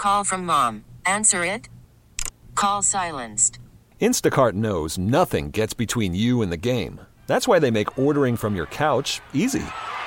Call from mom. Answer it. Call silenced. Instacart knows nothing gets between you and the game. That's why they make ordering from your couch easy.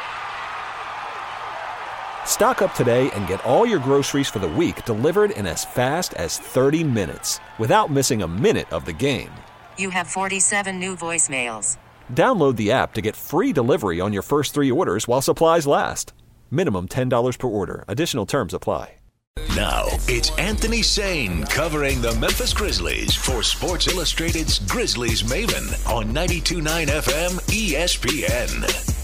Stock up today and get all your groceries for the week delivered in as fast as 30 minutes without missing a minute of the game. You have 47 new voicemails. Download the app to get free delivery on your first 3 orders while supplies last. Minimum $10 per order. Additional terms apply. Now, it's Anthony Sane covering the Memphis Grizzlies for Sports Illustrated's Grizzlies Maven on 92.9 FM ESPN.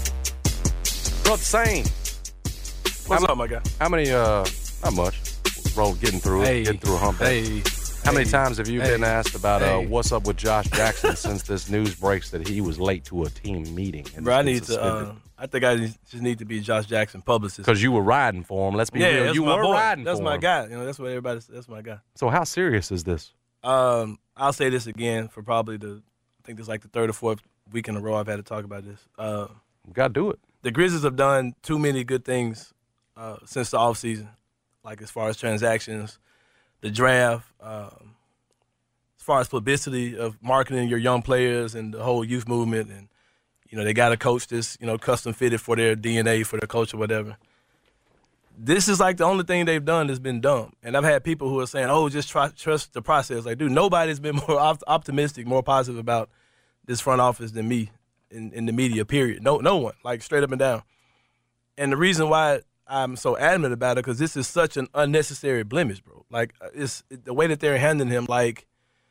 Brother Sane. What's up, my guy? How many, not much, getting through a hump day. How many times have you been asked about what's up with Josh Jackson since this news breaks that he was late to a team meeting? Bro, I think I just need to be Josh Jackson publicist. Because you were riding for him. Let's be real. You were riding for him. That's my guy. That's what that's my guy. So how serious is this? I'll say this again for probably I think this is like the third or fourth week in a row I've had to talk about this. You got to do it. The Grizzlies have done too many good things since the offseason, like as far as transactions, the draft, as far as publicity of marketing your young players and the whole youth movement. And, they got a coach that's, custom fitted for their DNA, for their culture, whatever. This is like the only thing they've done that's been dumb. And I've had people who are saying, just trust the process. Like, dude, nobody's been more optimistic, more positive about this front office than me in the media, period. No one, like straight up and down. And the reason why I'm so adamant about it, because this is such an unnecessary blemish, bro. Like, it's the way that they're handling him, like,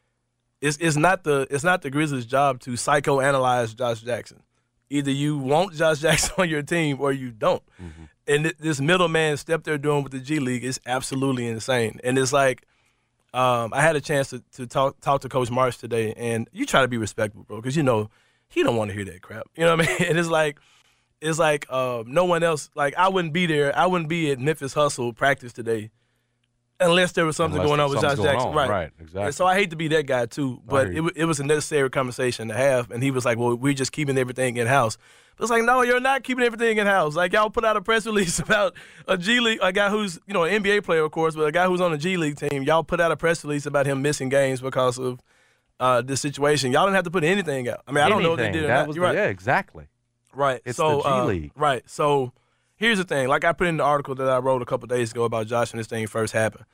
it's not the Grizzlies' job to psychoanalyze Josh Jackson. Either you want Josh Jackson on your team or you don't. Mm-hmm. And this middleman step they're doing with the G League is absolutely insane. And it's like, I had a chance to talk to Coach Marsh today, and you try to be respectful, bro, because he don't want to hear that crap. You know what I mean? And it's like no one else. Like, I wouldn't be there. I wouldn't be at Memphis Hustle practice today unless there was something going on with Josh Jackson. Right, exactly. And so I hate to be that guy too, but it was a necessary conversation to have. And he was like, well, we're just keeping everything in-house. But it's like, no, you're not keeping everything in-house. Like, y'all put out a press release about a G League, a guy who's, an NBA player, of course, but a guy who's on the G League team. Y'all put out a press release about him missing games because of this situation. Y'all didn't have to put anything out. I mean, I don't know if they did or not. You're right. Yeah, exactly. Right. It's the G League. Right. So here's the thing. Like I put in the article that I wrote a couple days ago about Josh when this thing first happened.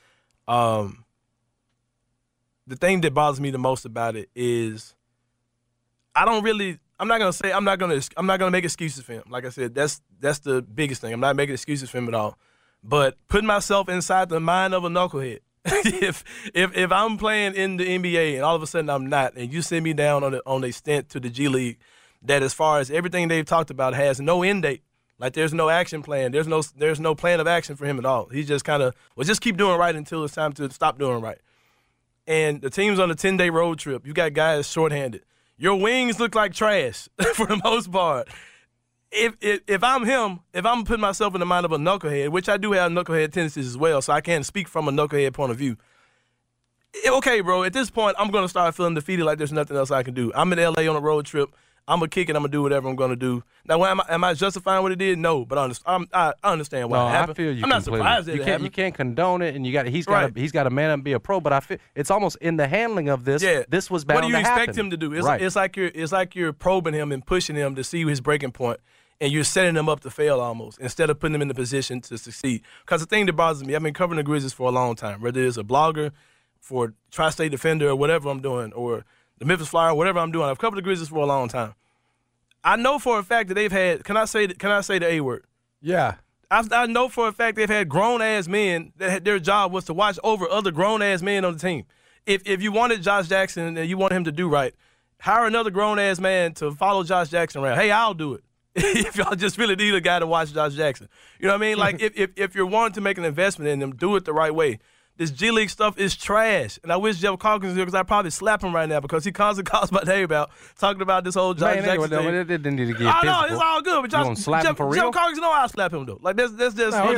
The thing that bothers me the most about it is I'm not gonna make excuses for him. Like I said, that's the biggest thing. I'm not making excuses for him at all. But putting myself inside the mind of a knucklehead. if I'm playing in the NBA and all of a sudden I'm not, and you send me down on a stint to the G League, that as far as everything they've talked about has no end date. Like, there's no action plan. There's no plan of action for him at all. He's just kind of, just keep doing right until it's time to stop doing right. And the team's on a 10-day road trip. You got guys shorthanded. Your wings look like trash for the most part. If I'm him, if I'm putting myself in the mind of a knucklehead, which I do have knucklehead tendencies as well, so I can speak from a knucklehead point of view. Okay, bro, at this point, I'm going to start feeling defeated like there's nothing else I can do. I'm in L.A. on a road trip. I'm going to kick it. I'm going to do whatever I'm going to do. Now, am I justifying what he did? No, but I understand why it happened. I feel you. I'm not surprised that it happened. You can't condone it, and he's got to man up and be a pro. But I feel it's almost in the handling of this. Yeah. This was bound to happen. What do you expect him to do? It's like you're probing him and pushing him to see his breaking point, and you're setting him up to fail almost instead of putting him in the position to succeed. Because the thing that bothers me, I've been covering the Grizzlies for a long time, whether it's a blogger, for Tri-State Defender, or whatever I'm doing, or the Memphis Flyer, whatever I'm doing. I've covered the Grizzlies for a long time. I know for a fact that they've had. Can I say the A word? Yeah. I know for a fact they've had grown-ass men that their job was to watch over other grown-ass men on the team. If you wanted Josh Jackson and you want him to do right, hire another grown-ass man to follow Josh Jackson around. Hey, I'll do it. If y'all just really need a guy to watch Josh Jackson. You know what I mean? Like, if you're wanting to make an investment in them, do it the right way. This G League stuff is trash. And I wish Jeff Calkins was here because I'd probably slap him right now because he constantly calls my name out talking about this whole Josh Jackson thing. It didn't need to get physical. No, it's all good. But you gonna slap him for real? Jeff Calkins, I'll slap him, though. Like, that's just...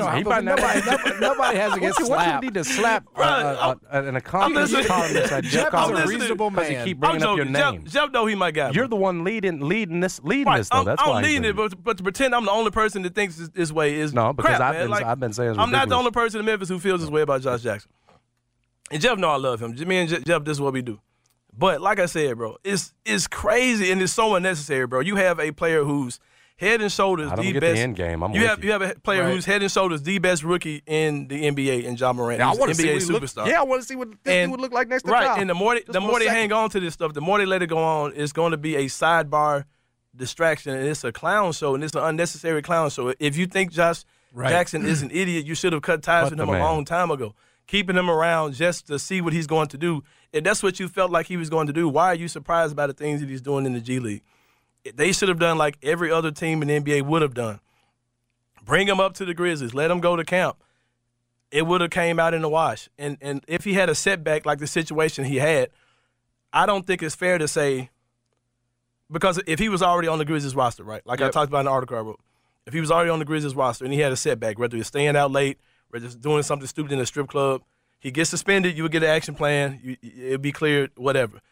Nobody has to get slapped. What you need to slap an accomplished columnist? Jeff is a reasonable man. You keep bringing up your name. Jeff know he might got You're the one leading this, though. That's why I'm leading it, but to pretend I'm the only person that thinks this way is no, because crap, I've been saying it's I'm not the only person in Memphis who feels this way about Josh Jackson. And Jeff know I love him. Me and Jeff, this is what we do. But like I said, bro, it's crazy and it's so unnecessary, bro. You have a player who's head and shoulders the best. The end game. You have a player who's head and shoulders the best rookie in the NBA in Ja Morant. I want to see NBA superstar. I want to see what this would look like next to Ja. And the more they hang on to this stuff, the more they let it go on, it's going to be a sidebar distraction, and it's a clown show, and it's an unnecessary clown show. If you think Josh Jackson is an idiot, you should have cut ties with him a long time ago. Keeping him around just to see what he's going to do. If that's what you felt like he was going to do, why are you surprised by the things that he's doing in the G League? They should have done like every other team in the NBA would have done. Bring him up to the Grizzlies. Let him go to camp. It would have came out in the wash. And if he had a setback like the situation he had, I don't think it's fair to say, because if he was already on the Grizzlies roster, right, like I talked about in the article I wrote, if he was already on the Grizzlies roster and he had a setback, whether he's staying out late or just doing something stupid in a strip club, he gets suspended, you would get an action plan, it'd be cleared, whatever.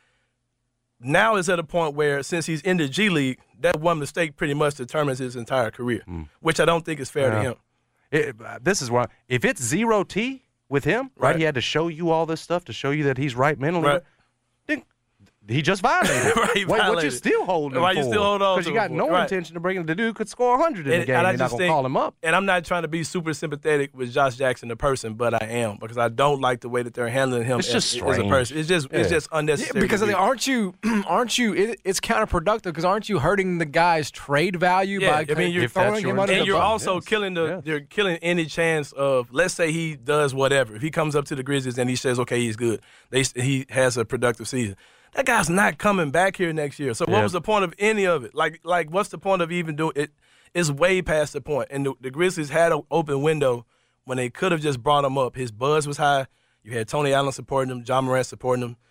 Now it's at a point where, since he's in the G League, that one mistake pretty much determines his entire career, which I don't think is fair to him. This is why, if it's 0T with him, right, he had to show you all this stuff to show you that he's right mentally. Right. Then he just violated. What you still holding him for? Why you still hold on? Because you got no intention of bringing the dude could score 100 in the game. You're not going to call him up. And I'm not trying to be super sympathetic with Josh Jackson, the person, but I am, because I don't like the way that they're handling him as a person. It's just unnecessary. Because aren't you? It's counterproductive because aren't you hurting the guy's trade value by you're throwing him under the bus? And you're also killing you're killing any chance of, let's say he does whatever. If he comes up to the Grizzlies and he says, okay, he's good, he has a productive season. That guy's not coming back here next year. So what was the point of any of it? Like what's the point of even doing it? It's way past the point. And the Grizzlies had an open window when they could have just brought him up. His buzz was high. You had Tony Allen supporting him, Ja Morant supporting him,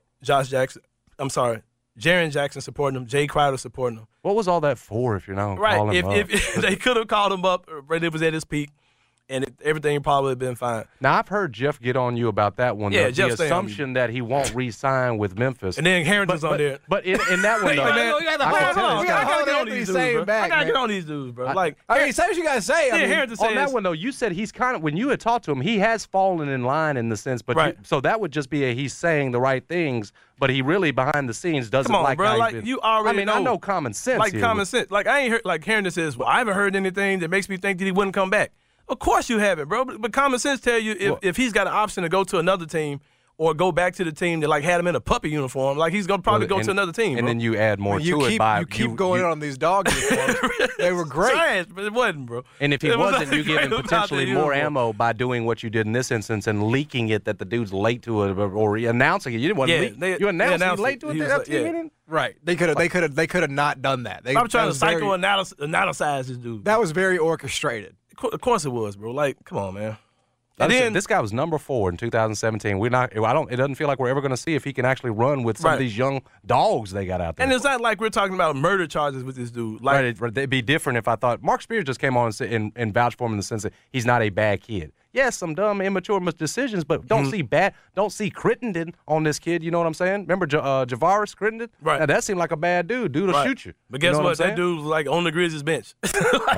Jaren Jackson supporting him, Jay Crowder supporting him. What was all that for if you're not calling him up? If they could have called him up when it was at his peak, and everything probably would have been fine. Now, I've heard Jeff get on you about that one. Yeah, the assumption that he won't re-sign with Memphis. And then Harrington's on there. But in that one, though. I gotta get on these dudes, bro. I gotta get on these dudes, bro. Say what you gotta say. Harrington on that one, though, you said he's kind of, when you had talked to him, he has fallen in line in the sense, but so that would just be he's saying the right things, but he really behind the scenes doesn't like bro. How he's been. You already know. I know common sense. Common sense. Like, I ain't heard, like Harrington says, well, I haven't heard anything that makes me think that he wouldn't come back. Of course you haven't, bro. But common sense tell you if he's got an option to go to another team or go back to the team that had him in a puppy uniform, he's gonna probably go to another team. And then you add more to it by you keep going on these dog uniforms. They were great, trash, but it wasn't, bro. And if he wasn't, you give him potentially more ammo by doing what you did in this instance and leaking it that the dude's late to it or announcing it. You didn't want to leak. You announced he's late to it. Meeting. Right. They could have not done that. I'm trying to psychoanalyze this dude. That was very orchestrated. Of course it was, bro. Like, come on, man. This guy was number 4 in 2017. It doesn't feel like we're ever going to see if he can actually run with some of these young dogs they got out there. And it's not like we're talking about murder charges with this dude. It'd be different if I thought Mark Spears just came on and vouched for him in the sense that he's not a bad kid. Yes, some dumb, immature decisions, but don't see Crittenden on this kid. You know what I'm saying? Remember Javaris Crittenden? Right. Now, that seemed like a bad dude. Dude will shoot you. But guess what? That dude was on the Grizzlies bench. They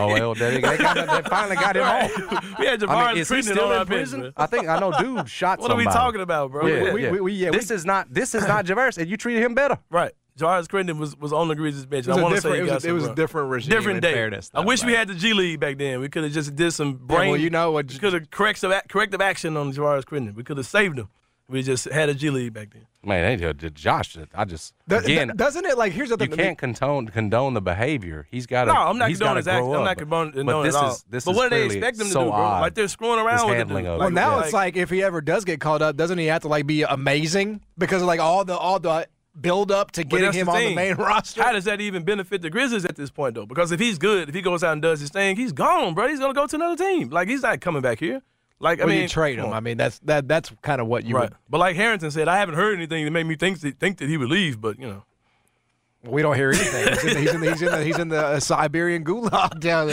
finally got him off. We had Javaris Crittenden on our bench. I know dude shot somebody. What are we talking about, bro? This is not Javaris, and you treated him better. Right. Javaris Crittenden was on the Grizzlies bench. I want to say it was a different regime. Different day. Fairness, I wish we had the G League back then. We could have just did some brain. Could have corrective action on Javaris Crittenden. We could have saved him. We just had a G League back then. Man, Josh, doesn't it here's the thing. You can't condone the behavior. He's got to. No, I'm not condoning his action. I'm not condoning it at all. But what do they expect him to do, bro? Like they're screwing around with it. Well, now it's like if he ever does get called up, doesn't he have to be amazing because of all the build up to getting him on the main roster? How does that even benefit the Grizzlies at this point, though? Because if he's good, if he goes out and does his thing, he's gone, bro. He's going to go to another team. He's not coming back here. Like, I mean, you trade him. I mean, that's kind of what you would. But like Harrington said, I haven't heard anything that made me think that he would leave. But we don't hear anything. He's in the Siberian gulag down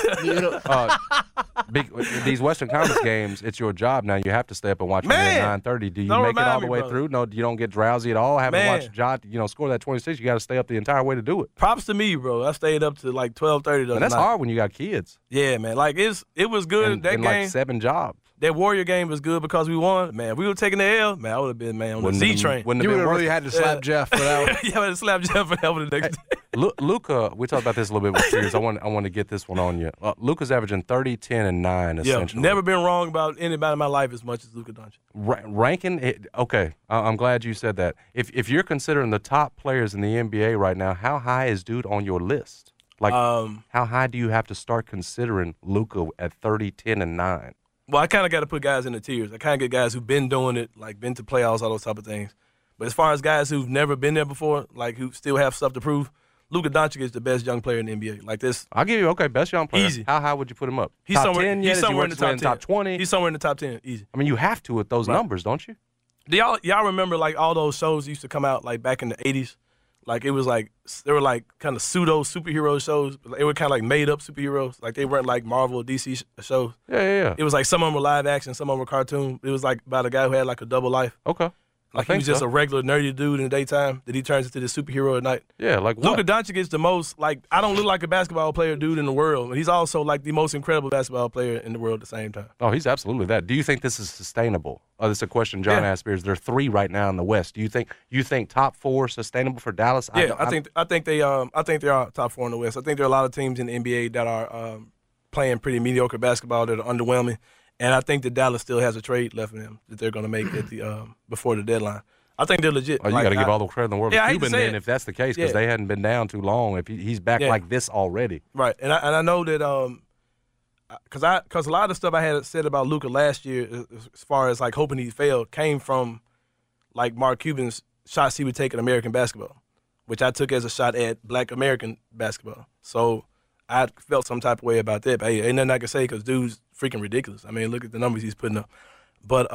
there. These Western Conference games, it's your job now. You have to stay up and watch them at 9:30. Do you make it all the way through? No, you don't get drowsy at all. Having watched Ja, score that 26, you got to stay up the entire way to do it. Props to me, bro. I stayed up to like 12:30. That's hard when you got kids. Yeah, man. Like it was good that game. Like 7 jobs. That Warrior game was good because we won. Man, if we were taking the L, man, I would have been, on the Z train. You would have really had to slap Jeff for that one. Yeah, I would have slapped Jeff for that one the next day. Luka, we talked about this a little bit with Spears. I want to get this one on you. Luka's averaging 30, 10, and 9, essentially. Never been wrong about anybody in my life as much as Luka Doncic. Ranking, okay, I'm glad you said that. If you're considering the top players in the NBA right now, how high is dude on your list? Like, how high do you have to start considering Luka at 30, 10, and 9? Well, I kind of got to put guys in the tiers. I kind of get guys who've been doing it, like been to playoffs, all those type of things. But as far as guys who've never been there before, like who still have stuff to prove, Luka Doncic is the best young player in the NBA. Like this, I'll give you best young player. Easy. How high would you put him up? He's top somewhere. 10 He's somewhere in the top 10. Top 20. He's somewhere in the top 10. Easy. I mean, you have to with those numbers, don't you? Do y'all remember like all those shows used to come out like back in the 80s? Like it was like they were like kind of pseudo superhero shows. They were kind of like made up superheroes. Like they weren't like Marvel or DC shows. Yeah. It was like some of them were live action, some of them were cartoon. It was like about a guy who had like a double life. Okay. Like he was just a regular nerdy dude in the daytime that he turns into this superhero at night. Yeah, like what? Luka Doncic is the most, like, I don't look like a basketball player dude in the world. And he's also like the most incredible basketball player in the world at the same time. Oh, he's absolutely that. Do you think this is sustainable? Oh, this is a question John asked Spears. There are 3 right now in the West. Do you think top 4 sustainable for Dallas? Yeah, I think they are top 4 in the West. I think there are a lot of teams in the NBA that are playing pretty mediocre basketball that are underwhelming. And I think that Dallas still has a trade left in them that they're going to make at the before the deadline. I think they're legit. Oh, you got to give all the credit in the world to Cuban then, if that's the case, because they hadn't been down too long. If he's back like this already, right? And I know that because a lot of the stuff I had said about Luka last year, as far as like hoping he failed, came from like Mark Cuban's shots he would take in American basketball, which I took as a shot at Black American basketball. So I felt some type of way about that. But hey, ain't nothing I can say because dude's freaking ridiculous. I mean, look at the numbers he's putting up. But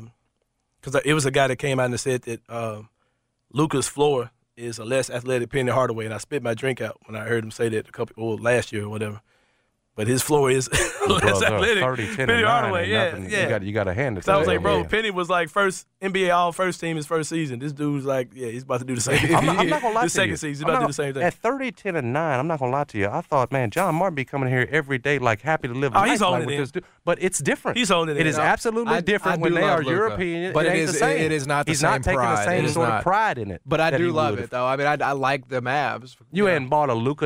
because it was a guy that came out and said that Luka's floor is a less athletic Penny Hardaway, and I spit my drink out when I heard him say that last year or whatever. But his floor is less athletic. 30, 10, Penny and 9 Hardaway, yeah. You got to hand it. So I was like, bro, Penny was like first NBA All First Team his first season. This dude's like, he's about to do the same thing. I'm not gonna lie to you. The second season, he's about to do the same thing. At 30, 10, and 9, I'm not gonna lie to you. I thought, man, John Martin be coming here every day like happy to live. He's holding it in. But it's different. He's holding it in. It is absolutely different when they are Luka. European. But it is not the He's same not taking pride. the same sort of pride in it. But I do love it though. I mean, I like the Mavs. You hadn't bought a Luka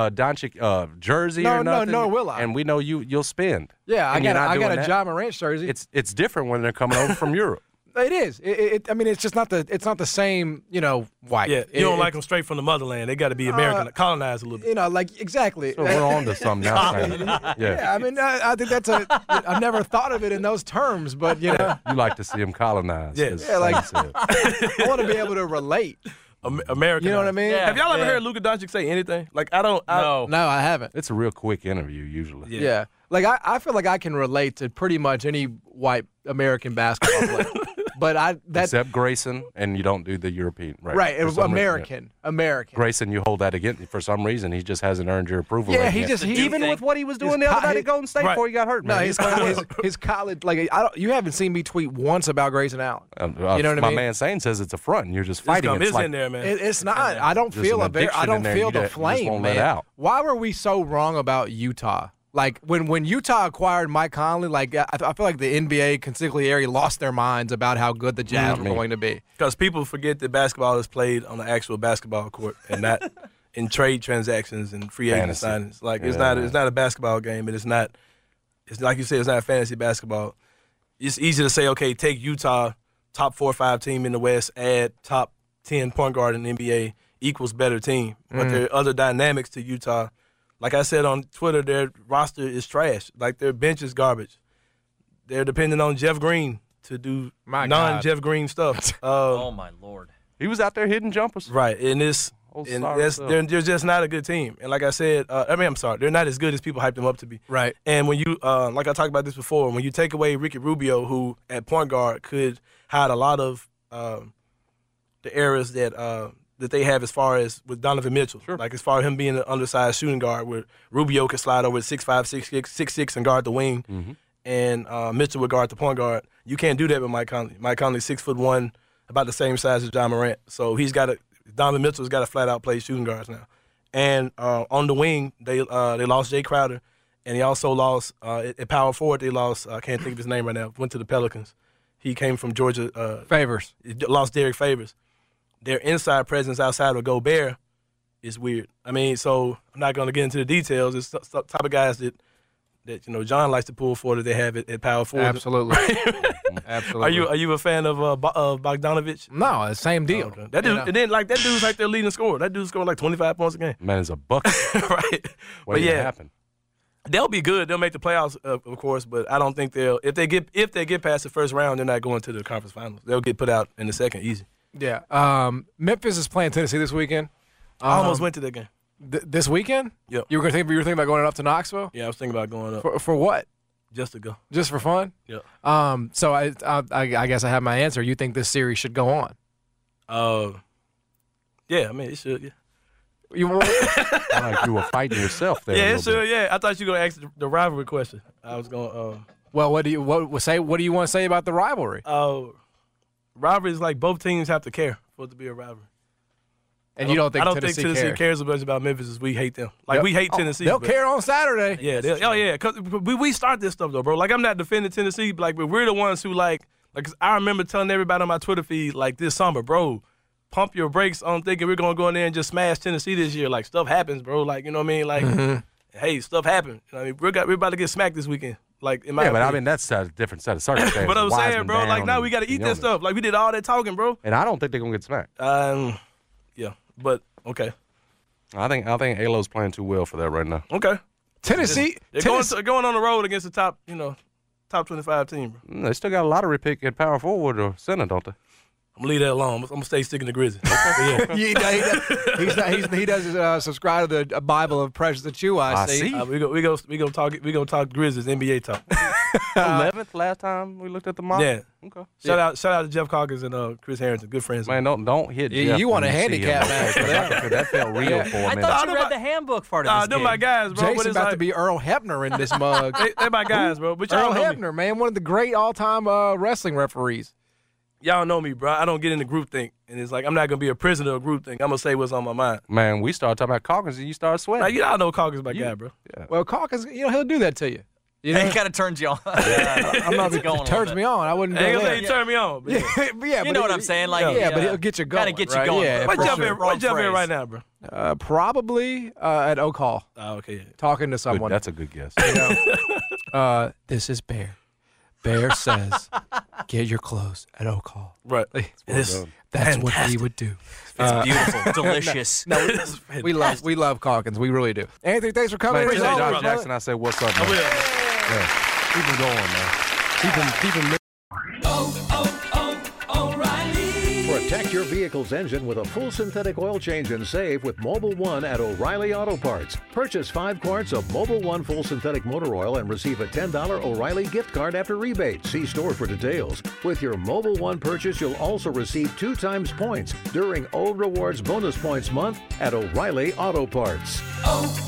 Doncic jersey or nothing. No, will I? And we know you'll spend. Yeah, I got a Ja Morant jersey. It's different when they're coming over from Europe. It is. I mean, it's just not the same. White. Yeah, you don't like them straight from the motherland. They got to be American, colonized a little bit. Like exactly. So we're on to something now. Yeah, I mean, I think that's I've never thought of it in those terms, but you like to see them colonized. Yeah, like I want to be able to relate. American. You know what I mean? Yeah, have y'all ever heard Luka Doncic say anything? Like No, I haven't. It's a real quick interview usually. Yeah. Like I feel like I can relate to pretty much any white American basketball player. But except Grayson, and you don't do the European, right? Right, American. Grayson, you hold that against for some reason. He just hasn't earned your approval. Yeah, right even with what he was doing the other night at Golden State before he got hurt. No, his college. Like you haven't seen me tweet once about Grayson Allen. You know what I mean? My man Sane says it's a front, and you're just fighting. It's in there, man. It's not. I don't feel the flame, man. Why were we so wrong about Utah? Like, when Utah acquired Mike Conley, like I feel like the NBA consigliere lost their minds about how good the Jazz were going to be. Because people forget that basketball is played on the actual basketball court and not in trade transactions and free agent signings. Like, it's not a basketball game, and it's like you said, it's not fantasy basketball. It's easy to say, okay, take Utah, top 4 or 5 team in the West, add top 10 point guard in the NBA, equals better team. But there are other dynamics to Utah. Like I said on Twitter, their roster is trash. Like, their bench is garbage. They're dependent on Jeff Green to do non-Jeff Green stuff. Oh, my Lord. He was out there hitting jumpers. Right, and it's And they're just not a good team. And like I said, they're not as good as people hype them up to be. Right. And when you, like I talked about this before, when you take away Ricky Rubio, who at point guard could hide a lot of the errors that they have as far as with Donovan Mitchell. Sure. Like as far as him being an undersized shooting guard, where Rubio could slide over at 6'5", 6'6", and guard the wing, and Mitchell would guard the point guard. You can't do that with Mike Conley. Mike Conley's 6'1", about the same size as John Morant. So Donovan Mitchell's got to flat out play shooting guards now. And on the wing, they lost Jay Crowder, and they also lost at power forward. They lost I can't think of his name right now. Went to the Pelicans. He came from Georgia. Favors. Lost Derek Favors. Their inside presence outside of Gobert is weird. I mean, so I'm not going to get into the details. It's the type of guys that John likes to pull for that they have at power forward. Absolutely. Absolutely. Are you a fan of Bogdanovich? No, same deal. Okay. That dude, and then that dude's like their leading scorer. That dude's scoring like 25 points a game. Man, it's a bucket. Right. What happen? They'll be good. They'll make the playoffs, of course, but I don't think they'll. If they get past the first round, they're not going to the conference finals. They'll get put out in the second, easy. Yeah. Memphis is playing Tennessee this weekend. I almost went to that game. This weekend? Yep. You were thinking about going up to Knoxville? Yeah, I was thinking about going up. For what? Just to go. Just for fun? Yeah. So I guess I have my answer. You think this series should go on? Yeah. I mean, it should. Yeah. You were like you were fighting yourself there. Yeah, it should. Yeah. I thought you were going to ask the rivalry question. I was going. Well, what do you want to say about the rivalry? Rivalry is like both teams have to care for it to be a rivalry. And you don't think Tennessee cares as much about Memphis as we hate them. Like, we hate Tennessee. They'll care on Saturday. Yeah. Because we start this stuff, though, bro. Like, I'm not defending Tennessee, but we're the ones who, like I remember telling everybody on my Twitter feed, like, this summer, bro, pump your brakes on thinking we're going to go in there and just smash Tennessee this year. Like, stuff happens, bro. Like, you know what I mean? Like, hey, stuff happened. I mean, we're about to get smacked this weekend. Like, in my opinion. But I mean, that's a different set of circumstances. But I'm saying, bro, like, now we got to eat that stuff. Like, we did all that talking, bro. And I don't think they're going to get smacked. Yeah, but okay. I think Alo's playing too well for that right now. Okay. Tennessee. They're going on the road against the top 25 team, bro. They still got a lottery pick at power forward or center, don't they? I'm going to leave that alone. I'm going to stay sticking to Grizzlies. He doesn't subscribe to the Bible of Precious Achua. I see. We gonna talk Grizzlies, NBA talk. 11th last time we looked at the model. Yeah. Okay. Shout out to Jeff Calkins and Chris Harrington, good friends. Man, don't hit. Jeff you want a handicap match for that? That felt real for me. I thought you read the handbook part of this game. They're my guys, bro. Jason about to be Earl Hebner in this mug. They're my guys, bro. But Earl Hebner, man, one of the great all-time wrestling referees. Y'all know me, bro. I don't get into groupthink. And it's like, I'm not going to be a prisoner of groupthink. I'm going to say what's on my mind. Man, we started talking about Calkins and you started sweating. Like, y'all know Calkins my guy, bro. Yeah. Well, Calkins, he'll do that to you. He kind of turns you on. I'm not going. Turns me on. I wouldn't. Ain't gonna say he turned me on. But yeah, you know what I'm saying? Like, but he'll get you going. Kind of get you going. Yeah, what jump in right now, bro? Probably at Oak Hall. Oh, okay. Talking to someone. That's a good guess. This is Bear. Bear says, get your clothes at Oak Hall. Right. That's fantastic. What he would do. It's beautiful, delicious. We love Calkins. We really do. Anthony, thanks for coming. Man, Josh Jackson, I said, what's up, man? Yeah. Keep him going, man. Keep him. O'Reilly. Protect your vehicle's engine with a full synthetic oil change and save with Mobil 1 at O'Reilly Auto Parts. Purchase 5 quarts of Mobil 1 full synthetic motor oil and receive a $10 O'Reilly gift card after rebate. See store for details. With your Mobil 1 purchase, you'll also receive 2 times points during Old Rewards Bonus Points Month at O'Reilly Auto Parts.